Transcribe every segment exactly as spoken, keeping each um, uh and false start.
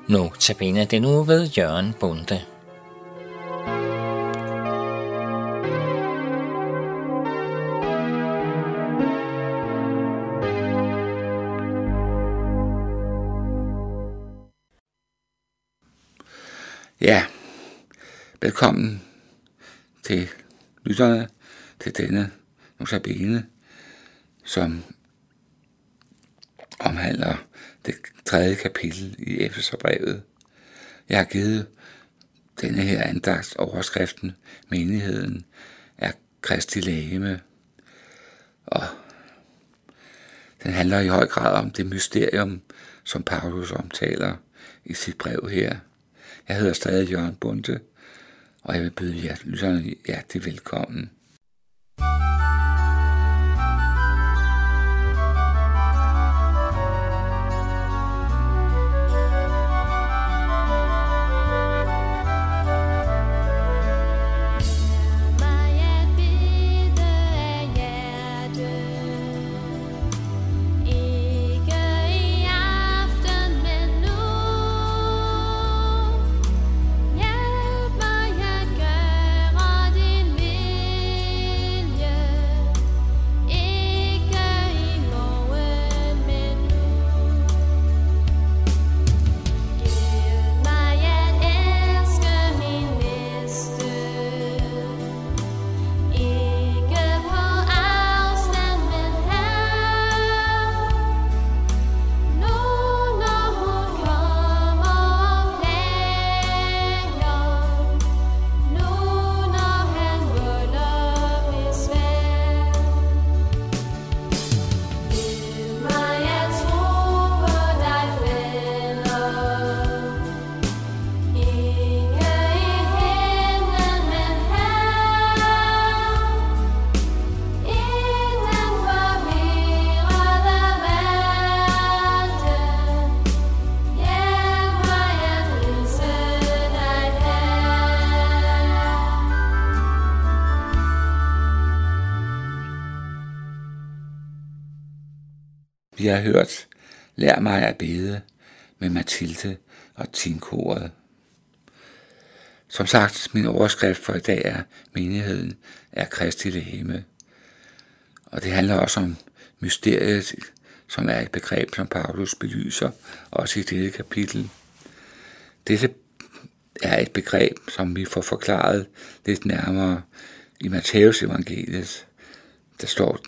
Notabene den uge ved Jørgen Bonde. Ja, velkommen til lytterne til denne notabene, som omhandler det tredje kapitel i Efeserbrevet. Jeg har givet denne her andagt overskriften, menigheden er Kristi legeme, og den handler i høj grad om det mysterium, som Paulus omtaler i sit brev her. Jeg hedder stadig Jørgen Bonde, og jeg vil byde jer lytterne hjertelig velkommen. Vi har hørt Lær mig at bede med Mathilde og Tinkoret. Som sagt, min overskrift for i dag er, menigheden er Kristi legeme. Og det handler også om mysteriet, som er et begreb, som Paulus belyser, også i dette kapitel. Dette er et begreb, som vi får forklaret lidt nærmere i Matthæus evangeliet. Der står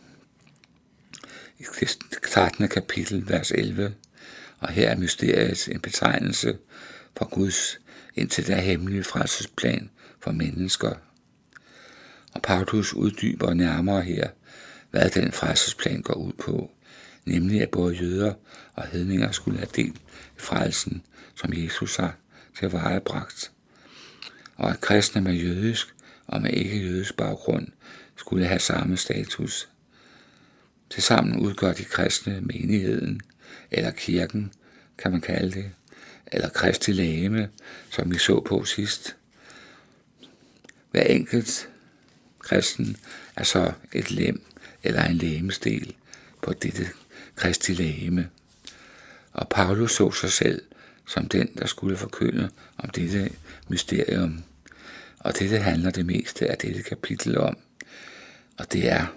i det trettende kapitel, vers elleve, og her er mysteriet en betegnelse for Guds indtil da hemmelige frelsesplan for mennesker. Og Paulus uddyber nærmere her, hvad den frelsesplan går ud på, nemlig at både jøder og hedninger skulle have del i frelsen, som Jesus har tilvejebragt, og at kristne med jødisk og med ikke-jødisk baggrund skulle have samme status. Tilsammen udgør de kristne menigheden, eller kirken, kan man kalde det, eller Kristi legeme, som vi så på sidst. Hver enkelt kristen er så et lem eller en legemsdel på dette Kristi legeme. Og Paulus så sig selv som den, der skulle forkynde om dette mysterium. Og dette handler det meste af dette kapitel om. Og det er,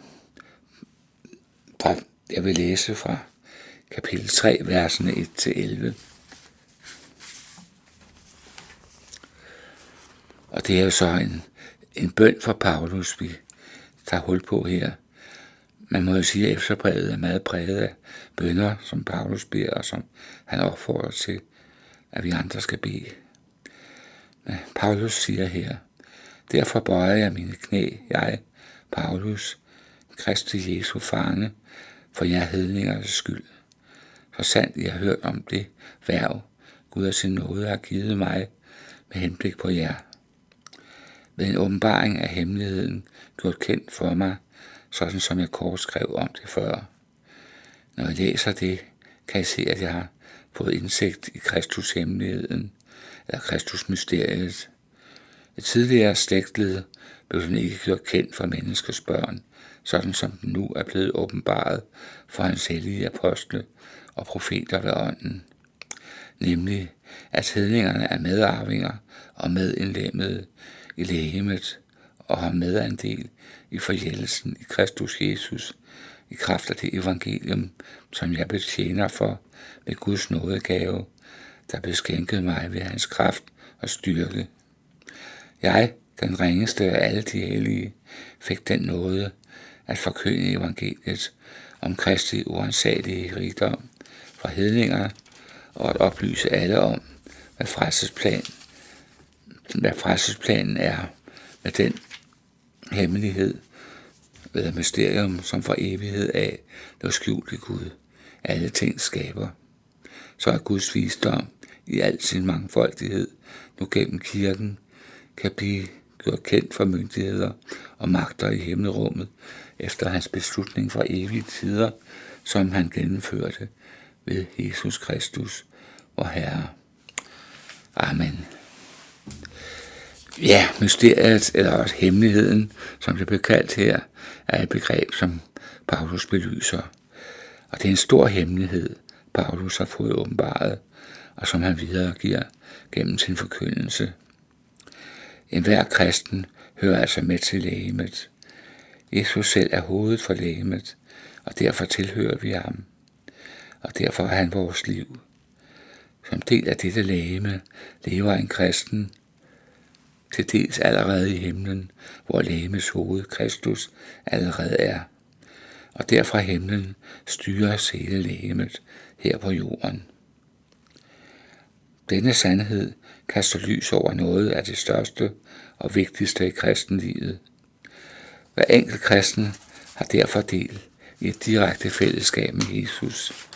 jeg vil læse fra kapitel tre, versene et til elleve. Og det er jo så en, en bøn for Paulus, vi tager hul på her. Man må jo sige, at Efeserbrevet er meget præget af bønner, som Paulus beder, og som han opfordrer til, at vi andre skal bede. Men Paulus siger her, derfor bøjer jeg mine knæ, jeg, Paulus, Kristi Jesu fange, for jer hedningers skyld. Så sandt jeg har hørt om det værv, Gud af sin nåde har givet mig med henblik på jer. Ved en åbenbaring af hemmeligheden gjort kendt for mig, sådan som jeg kort skrev om det før. Når jeg læser det, kan jeg se, at jeg har fået indsigt i Kristus hemmeligheden, eller Kristus mysteriet. Et tidligere slægtled blev den ikke gjort kendt for menneskers børn, sådan som den nu er blevet åbenbaret for hans hellige apostle og profeter ved ånden. nemlig at hedningerne er medarvinger og medindlemmede i legemet og har medandel i forjældelsen i Kristus Jesus i kraft af det evangelium, som jeg betjener for ved Guds nådegave, der blev skænket mig ved hans kraft og styrke. Jeg, den ringeste af alle de hellige, fik den nåde at forkynde evangeliet om Kristi uansagelige rigdom fra hedninger og at oplyse alle om, hvad frelsesplan, hvad frelsesplanen er med den hemmelighed, ved mysterium, som fra evighed af lå skjult i Gud, alle ting skaber. Så at Guds visdom i al sin mangfoldighed nu gennem kirken kan blive gjort kendt for myndigheder og magter i himmelrummet efter hans beslutning fra evige tider, som han gennemførte ved Jesus Kristus, vor Herre. Amen. Ja, mysteriet, eller også hemmeligheden, som det bliver kaldt her, er et begreb, som Paulus belyser. Og det er en stor hemmelighed, Paulus har fået åbenbaret, og som han videregiver gennem sin forkyndelse. En hver kristen hører altså med til legemet. Jesus selv er hovedet for legemet, og derfor tilhører vi ham. Og derfor er han vores liv. Som del af dette legeme lever en kristen, til dels allerede i himlen, hvor legemets hoved, Kristus, allerede er. Og derfra himlen styrer hele legemet her på jorden. Denne sandhed kaster lys over noget af det største og vigtigste i kristenlivet. Hver enkelt kristen har derfor del i et direkte fællesskab med Jesus.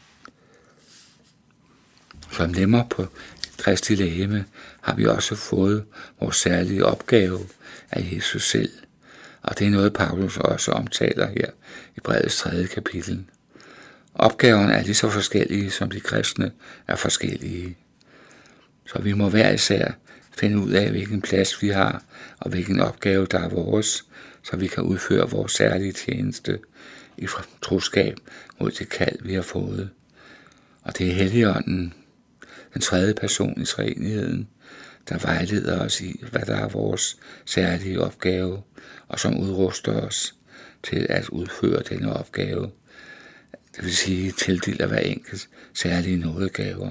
Som lemmer på Kristi legeme har vi også fået vores særlige opgave af Jesus selv, og det er noget, Paulus også omtaler her i brevets tredje kapitel. Opgaverne er lige så forskellige, som de kristne er forskellige. Så vi må hver især finde ud af, hvilken plads vi har, og hvilken opgave, der er vores, så vi kan udføre vores særlige tjeneste i troskab mod det kald, vi har fået. Og det er Helligånden, den tredje person i treenigheden, der vejleder os i, hvad der er vores særlige opgave, og som udruster os til at udføre denne opgave. Det vil sige, tildeler hver enkelt særlige nådegaver.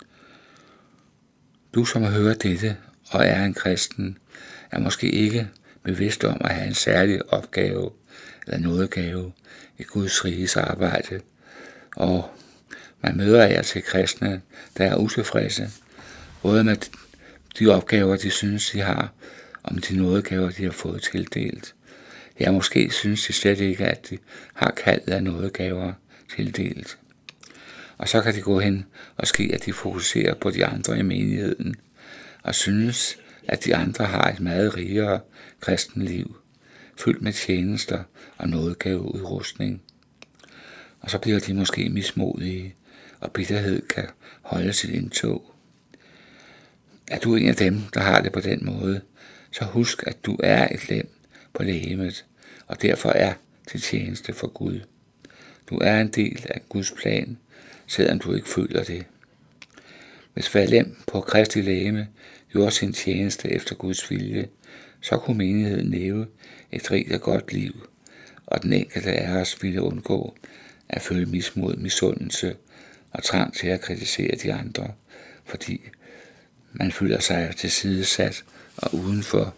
Du, som har hørt dette og er en kristen, er måske ikke bevidst om at have en særlig opgave eller nådegave i Guds riges arbejde, og man møder jer til kristne, der er utilfredse, både med de opgaver, de synes, de har, og med de nådegaver, de har fået tildelt. Ja, måske synes de slet ikke, at de har kaldet af nådegaver tildelt. Og så kan det gå hen og ske, at de fokuserer på de andre i menigheden, og synes, at de andre har et meget rigere kristenliv, fyldt med tjenester og nådegaveudrustning. Og så bliver de måske mismodige, og bitterhed kan holde sit indtog. Er du en af dem, der har det på den måde, så husk, at du er et lem på legemet, og derfor er til tjeneste for Gud. Du er en del af Guds plan, selvom du ikke føler det. Hvis hver lem på Kristi legeme gjorde sin tjeneste efter Guds vilje, så kunne menigheden leve et rigt og godt liv, og den enkelte af os ville undgå at føle mismod, misundelse og trang til at kritisere de andre, fordi man føler sig tilsidesat og udenfor.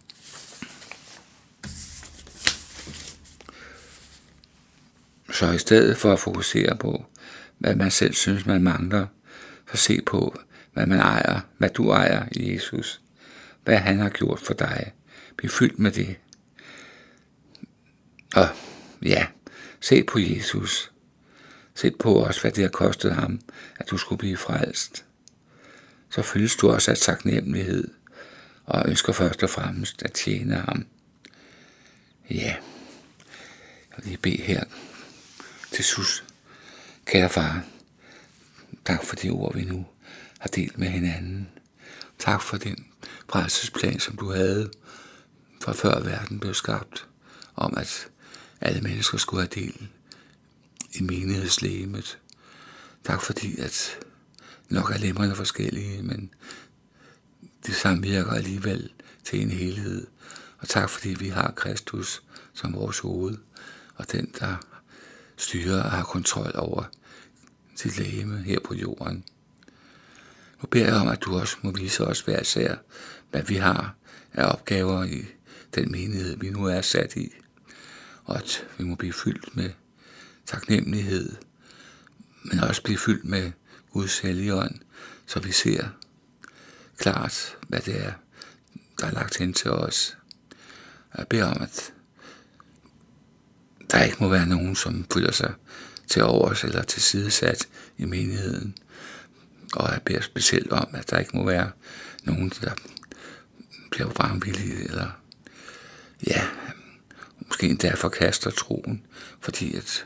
Så i stedet for at fokusere på, hvad man selv synes, man mangler, så se på, hvad man ejer, hvad du ejer i Jesus, hvad han har gjort for dig. Bliv fyldt med det. Og ja, se på Jesus. Se på også, hvad det har kostet ham, at du skulle blive frelst. Så fyldes du også af taknemmelighed, og ønsker først og fremmest at tjene ham. Ja, jeg vil lige bede her til sus. Kære far, tak for de ord, vi nu har delt med hinanden. Tak for den frelsesplan, som du havde, fra før verden blev skabt, om at alle mennesker skulle have del i menighedslegemet. Tak fordi, at nok er lemrene forskellige, men de samvirker alligevel til en helhed. Og tak fordi vi har Kristus som vores hoved, og den, der styrer og har kontrol over sit legeme her på jorden. Nu beder jeg om, at du også må vise os hver især, hvad vi har af opgaver i den menighed, vi nu er sat i, og at vi må blive fyldt med taknemmelighed, men også blive fyldt med Guds hellige ånd, så vi ser klart, hvad det er, der er lagt hen til os. Jeg beder om, at der ikke må være nogen, som føler sig til overs eller til sidesat i menigheden. Og jeg beder specielt om, at der ikke må være nogen, der bliver vrangvillige, eller ja, måske endda forkaster troen, fordi at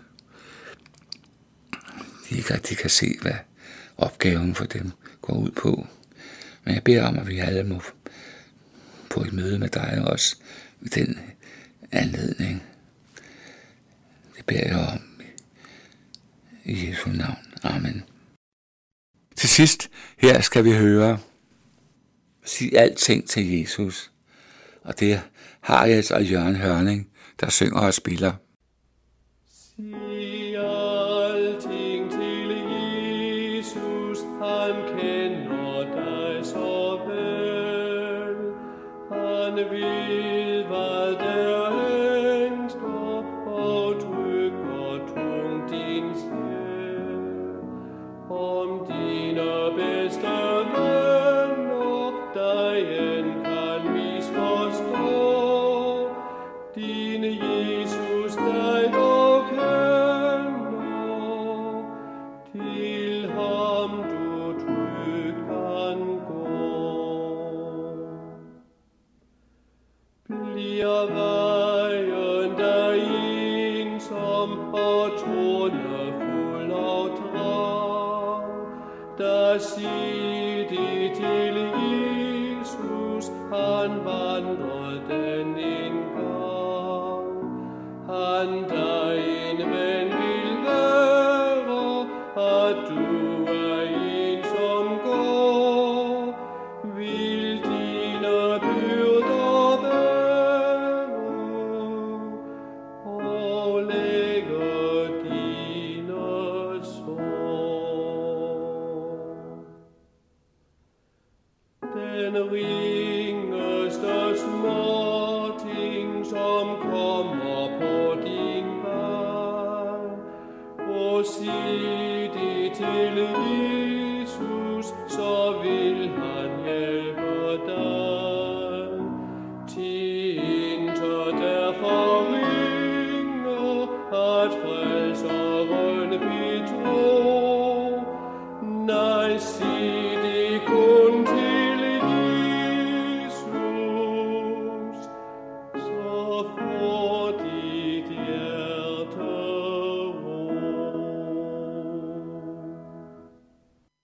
de ikke rigtig kan se, hvad opgaven for dem går ud på. Men jeg beder om, at vi alle må få et møde med dig også i den anledning. Det beder jeg om i Jesu navn. Amen. Til sidst, her skal vi høre, sig alting til Jesus. Og det er Harriet og Jørgen Hørning, der synger og spiller. Sig alting til Jesus, han kender dig så vel. Han ved, hvad der ængster og trykker tungt din sjæl. Om dine bedste venner dig end kan misforstå, din Jesus dig dog kender, til ham du trygt kan gå. Bliver vejen dig ensom og tornefuld og drag, da sig det til Jesus, han vandrer den en gang. Han dig en ven vil være, at du er en som går, vil dine byrder bære, og lægge dine sår. Den ringeste småting, som kommer på din vej, og sig det til Jesus, så vil han hjælpe dig. Til intet der forringer, at frelseren betro.